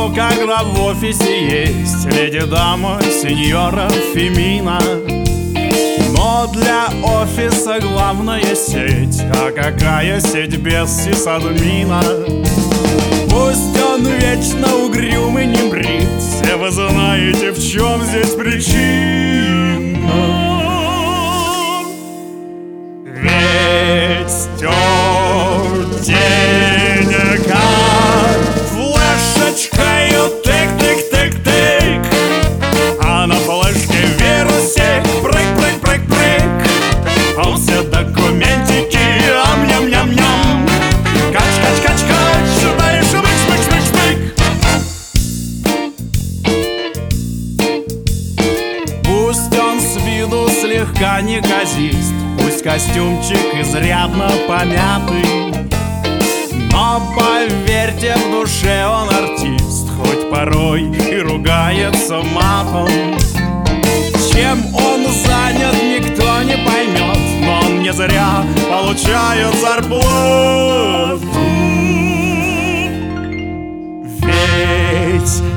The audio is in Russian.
люблю, когда в офисе есть леди-дама, сеньора Фемина. Но для офиса главная сеть, а какая сеть без сисадмина? Пусть он вечно угрюм и не брит, все вы знаете, в чем здесь причина. Ведь тетенька флешечкою тык-тык-тык-тык, а на флешке вирусик прыг-прыг-прыг-прыг. Все документики ам-ням-ням-ням, кач-кач-кач-кач, дай шмык-шмык-шмык-шмык. Пусть он с виду слегка неказист, пусть костюмчик изрядно помятый, но поверьте, в душе он артист, хоть порой и ругается матом. Чем он занят, никто не поймет, но он не зря получает зарплату. Ведь